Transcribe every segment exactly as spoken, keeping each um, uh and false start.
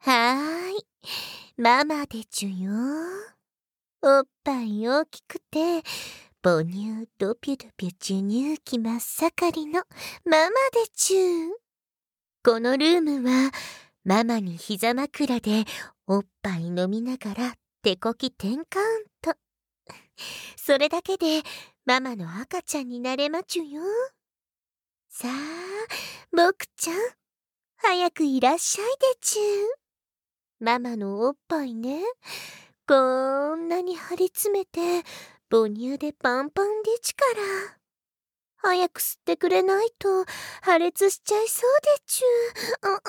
はーい、ママでちゅよ。おっぱい大きくて、母乳ドピュドピュ授乳期真っ盛りのママでちゅ。このルームは、ママに膝枕でおっぱい飲みながら手こきテンカウント。それだけでママの赤ちゃんになれまちゅよ。さあ、僕ちゃん、早くいらっしゃいでちゅ。ママのおっぱいね、こんなに張り詰めて母乳でパンパンでちから。早く吸ってくれないと破裂しちゃいそうでちゅ。うう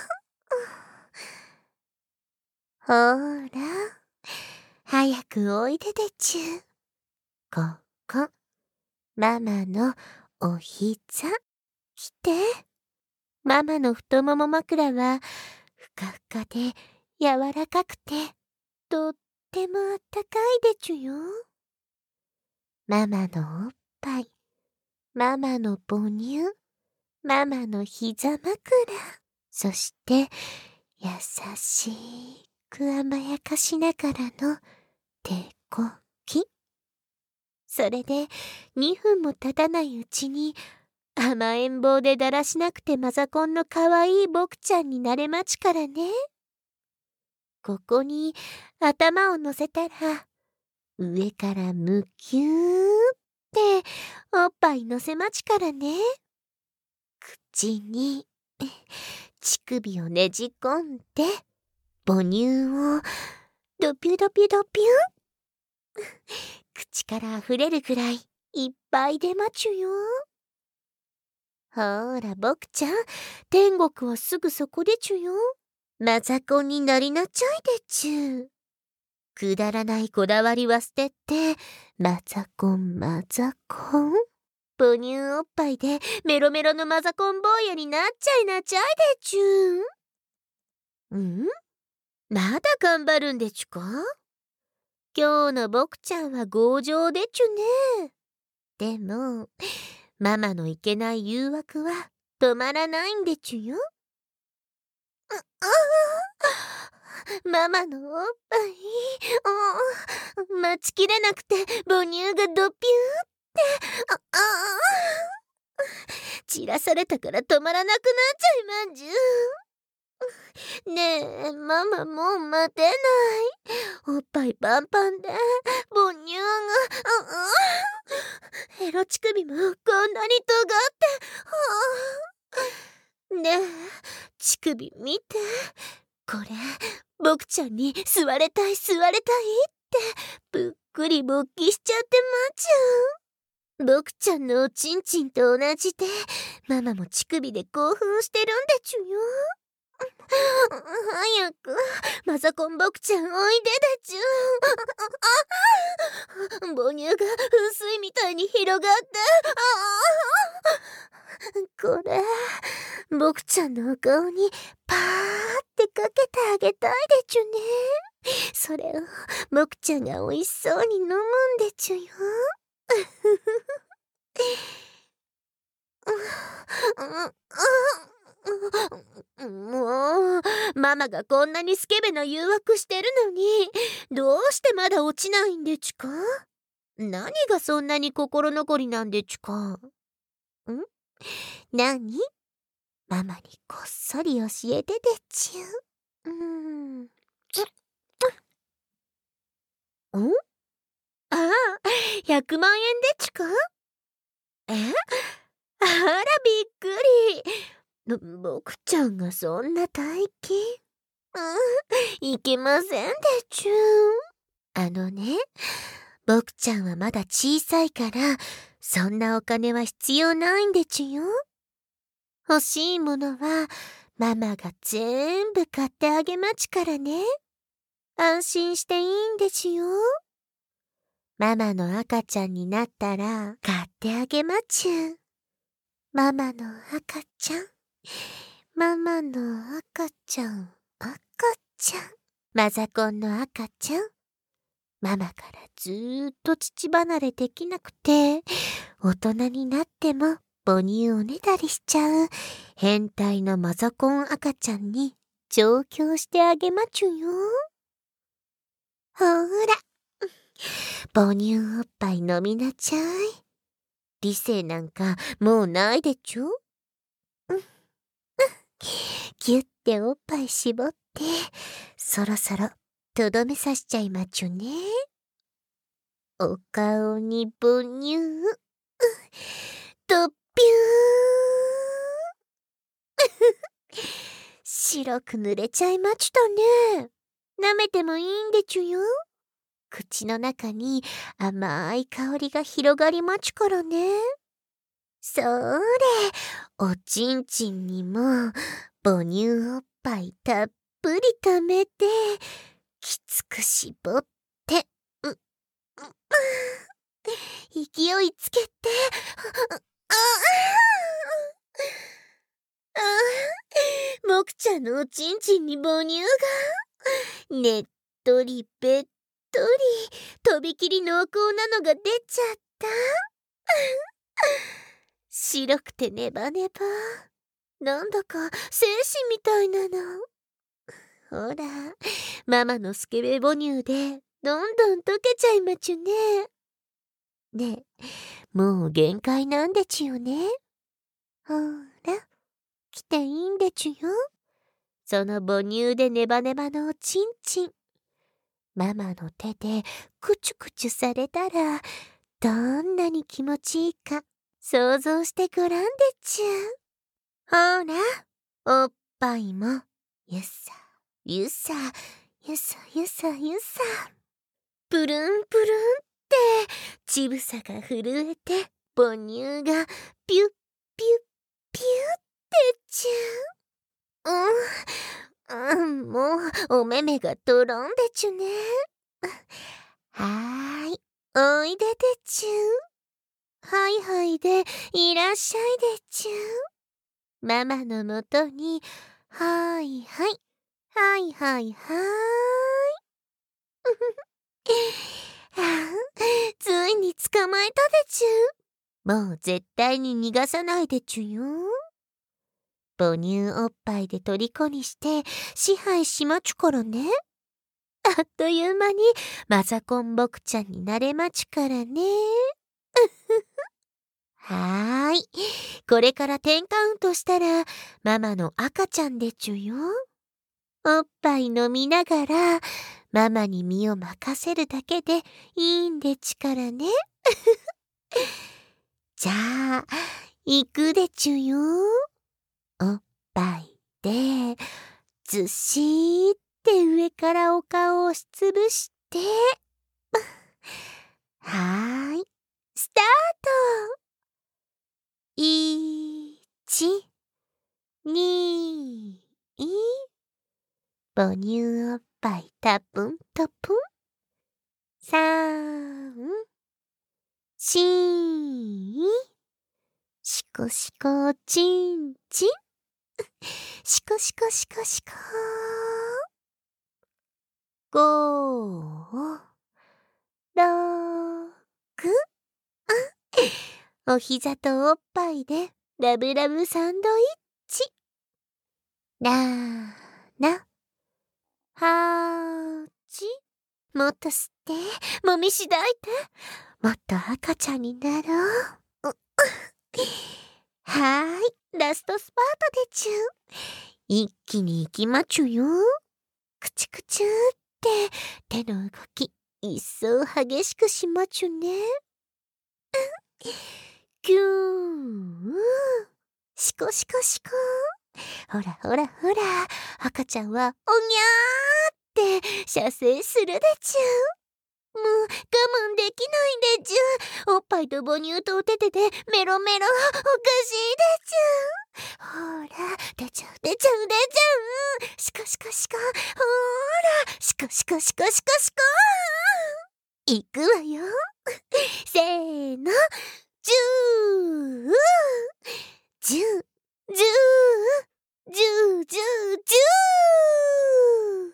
ほーら、早くおいででちゅ。ここ、ママのお膝。来て。ママの太もも枕はふかふかで柔らかくてとってもあったかいでちゅよ。ママのおっぱい、ママの母乳、ママの膝枕、そして優しく甘やかしながらの手こき。それでにふんも経たないうちに甘えん坊でだらしなくてマザコンのかわいい僕ちゃんになれまちからね。ここに頭を乗せたら上からむきゅーっておっぱい乗せまちからね。口に乳首をねじ込んで母乳をドピュドピュドピュン口からあふれるぐらいいっぱい出まちゅよ。ほーら僕ちゃん、天国はすぐそこでちゅよ。マザコンになりなちゃいでちゅ。くだらないこだわりは捨てて、マザコンマザコン。母乳おっぱいでメロメロのマザコン坊やになっちゃいなちゃいでちゅ。ん？まだ頑張るんでちゅか？今日の僕ちゃんは強情でちゅね。でも、ママのいけない誘惑は止まらないんでちゅよ。ああママのおっぱい、待ちきれなくて母乳がドピューって、ああ散らされたから止まらなくなっちゃいまんじゅう。ねえ、ママもう待てない。おっぱいパンパンで母乳が、ああエロ乳首もこんなに尖って、ねえ、乳首見て。これ、僕ちゃんに吸われたい吸われたいってぷっくり勃起しちゃってまちゅ。僕ちゃんのおちんちんと同じで、ママも乳首で興奮してるんでちゅよ。早く、マザコン僕ちゃんおいででちゅ。母乳が噴水みたいに広がって、これ、僕ちゃんのお顔にパーってかけてあげたいでちゅね。それを僕ちゃんがおいしそうに飲むんでちゅよ。もう、ママがこんなにスケベな誘惑してるのに、どうしてまだ落ちないんでちゅか？何がそんなに心残りなんでちゅか？ん？何？ママにこっそり教えてでちゅ。うーん。ん？ああ、ひゃくまんえんでちゅか？え？あらびっくり。僕ちゃんがそんな大金？うん、いけませんでちゅ。あのね、僕ちゃんはまだ小さいから、そんなお金は必要ないんでちゅよ。欲しいものは、ママが全部買ってあげまちからね。安心していいんでちゅよ。ママの赤ちゃんになったら、買ってあげまちゅ。ママの赤ちゃん。ママの赤ちゃん、赤ちゃん。マザコンの赤ちゃん。ママからずーっと乳離れできなくて、大人になっても母乳をねだりしちゃう変態のマザコン赤ちゃんに調教してあげまちゅよ。ほら、母乳おっぱい飲みなちゃい。理性なんかもうないでちょ。ぎゅっておっぱい絞って、そろそろとどめさしちゃいまちゅね。お顔に母乳、とっぴゅー。白く濡れちゃいまちたね。舐めてもいいんでちゅよ。口の中に甘い香りが広がりまちからね。そーれ、おちんちんにも母乳おっぱいたっぷり溜めて、きつく絞って、う、う、勢いつけて、ああ、もくちゃんのおちんちんに母乳が、ねっとりべっとり、とびきり濃厚なのが出ちゃった。白くてネバネバ。なんだか精子みたいなの。ほら、ママのスケベ母乳でどんどん溶けちゃいまちゅね。ねえ、もう限界なんでちゅよね。ほら、来ていいんでちゅよ。その母乳でネバネバのおちんちん。ママの手でクチュクチュされたら、どんなに気持ちいいか想像してごらんでちゅ。ほら、おっぱいも、ゆさ、ゆさ、ゆさゆさゆさ。プルンプルンって、ちぶさが震えて、母乳がピュッピュッピュってちゅ。うん、うん、もう、お目目がとろんでちゅね。はーい、おいででちゅ。はいはいで、いらっしゃいでちゅ。ママのもとに、はいはい、はいはいはーい。はあ、ついに捕まえたでちゅ。もう絶対に逃がさないでちゅよ。母乳おっぱいで虜にして支配しまちゅからね。あっという間にマザコンボクちゃんになれまちゅからね。はーい。これからテンカウントしたらママの赤ちゃんでちゅよ。おっぱい飲みながらママに身を任せるだけでいいんでちからね。じゃあ、行くでちゅよ。おっぱいで、ずっしーって上からお顔を押しつぶして、はーい、スタート。いち、に、母乳おっぱいたぷんとぷん。さん、しー、しこしこちんちん。しこしこしこしこ。ご、ろく。お膝とおっぱいでラブラブサンドイッチ。なな、はち。もっと吸って、もみしだいて。もっと赤ちゃんになろう。はーい、ラストスパートでちゅ。一気に行きまちゅよ。くちくちゅって手の動き一層激しくしまちゅね。キューン、シコシコシコ。ほらほらほら、赤ちゃんはおにゃーって射精するでちゅ。もう我慢できないでちゅ。おっぱいと母乳とお手手でメロメロおかしいでちゅ。ほら出ちゃう出ちゃう出ちゃう。シコシコシコ。ほらシコシコシコシコシコ。いくわよ。せーの。じゅーじゅうじゅうじゅうじゅうじゅう。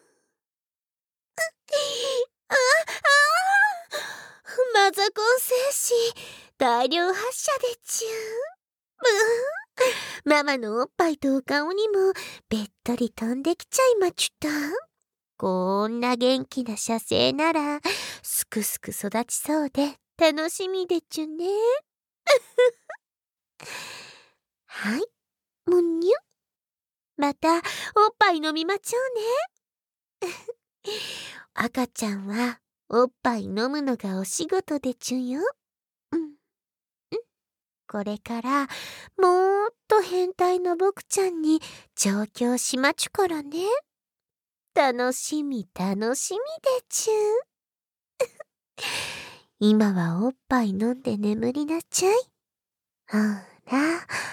あ、あマザコン精子大量発射でちゅ。 ママのおっぱいとお顔にもべったり飛んできちゃいまちゅた。こんな元気な射精なら、すくすく育ちそうで楽しみでちゅね。はい、むにゅ。また、おっぱい飲みまちょうね。赤ちゃんは、おっぱい飲むのがお仕事でちゅよ。うん。んこれから、もっと変態の僕ちゃんに上京しまちゅからね。楽しみ楽しみでちゅ。今はおっぱい飲んで眠りなちゃい。ほら、